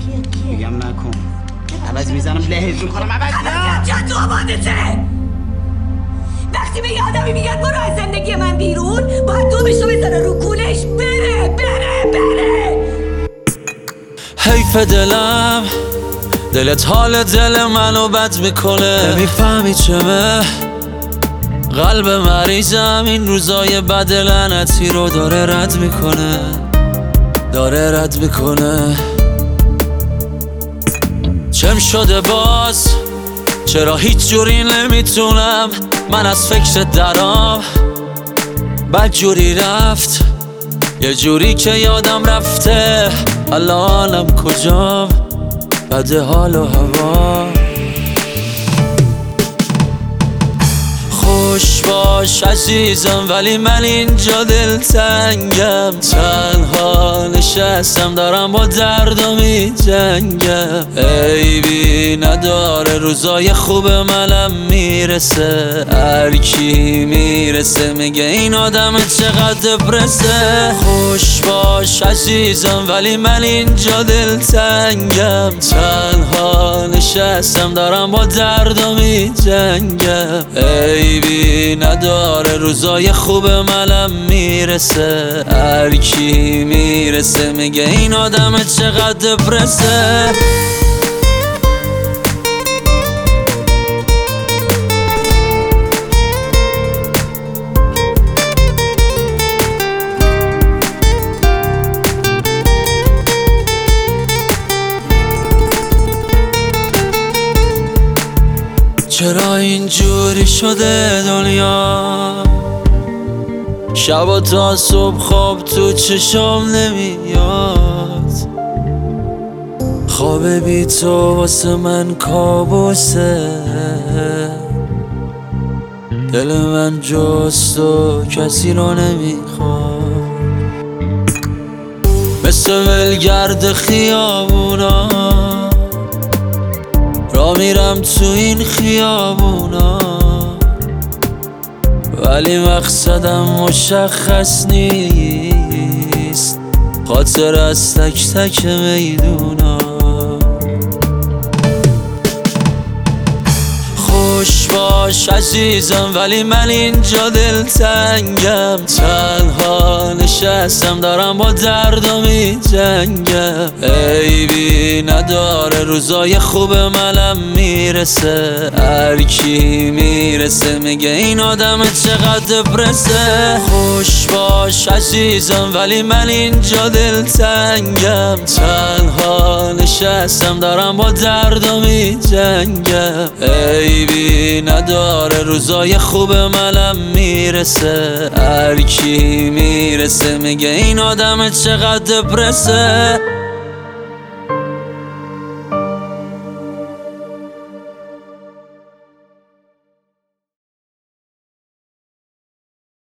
میگم نکن عوض میزنم لهج میکنم عوض جد تو آبادته. وقتی به یه آدمی میگن برو از زندگی من بیرون، باید دومشو بزنه رو کولش بره. حیف دلم، دلت حال دل منو بد میکنه. نمیفهمی چمه قلب مریضم این روزای بد لعنتی رو داره رد میکنه. چم شده باز، چرا هیچ جوری نمیتونم من از فکر درام. بد جوری رفت، یه جوری که یادم رفته الانم کجام. بده حال و هوا. خوش باش عزیزم ولی من اینجا دلتنگم. تنها نشستم دارم با دردم میجنگم. عیبی نداره روزای خوب منم میرسه. هر کی میرسه میگه این آدم چقدر برسه. خوش باش عزیزم ولی من اینجا دلتنگم. تنها نشستم دارم با دردم میجنگم. عیبی نداره روزای خوب منم میرسه. هر کی میرسه میگه این آدم چقدر برسه. چرا اینجوری شده دنیا؟ شب تا صبح خواب تو چشم نمیاد. خواب بی تو واسه من کابوسه. دل من جز تو کسی رو نمیخواد. مثل ولگرد خیابونا را میرم تو این خیابونا، ولی مقصدم مشخص نیست. خاطر از تک تک میدونا. خوش باش عزیزم ولی من اینجا دلتنگم. تنها نشستم دارم با دردم میجنگم. عیبی نداره روزای خوب منم میرسه. هر کی میرسه میگه این آدم چقدر برسه. خوش باش عزیزم ولی من اینجا دلتنگم. تنها نشستم دارم با دردم میجنگم. عیبی نداره روزای خوب منم میرسه. هر کی میرسه میگه این آدم چقدر برسه.